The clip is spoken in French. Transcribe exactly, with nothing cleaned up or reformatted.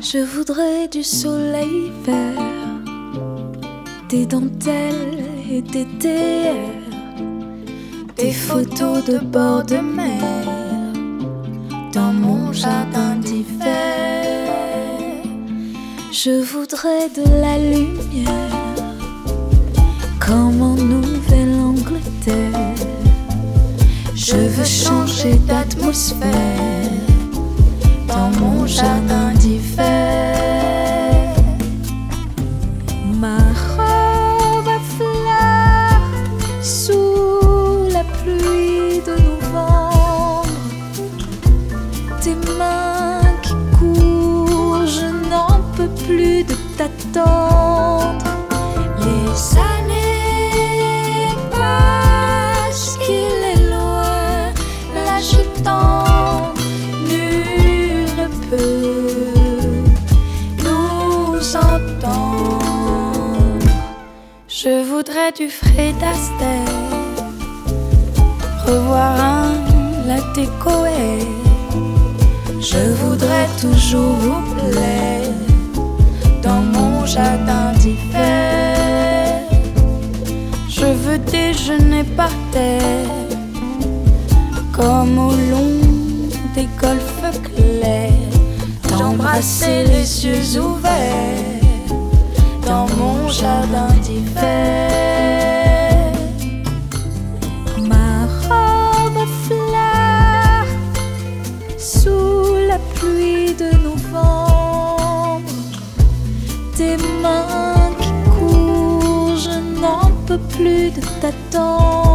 Je voudrais du soleil vert, des dentelles et des T R, des photos de bord de mer dans mon jardin d'hiver. Je voudrais de la lumière comme en Nouvelle-Angleterre. Je veux changer d'atmosphère dans mon jardin d'hiver. Ma robe à fleurs sous la pluie de novembre, tes mains qui courent, je n'en peux plus de t'attendre. Les années passent, qu'il est loin, là je tente, nul ne peut nous entendre. Je voudrais du Fred Astaire, revoir un latte Coe. Je voudrais toujours vous plaire dans mon jardin d'hiver. Je veux déjeuner par terre comme au long des golfes clairs, t'embrasser les yeux ouverts dans mon jardin d'hiver. Ma robe à fleurs sous la pluie de novembre, tes mains qui courent, je n'en peux plus de t'attendre.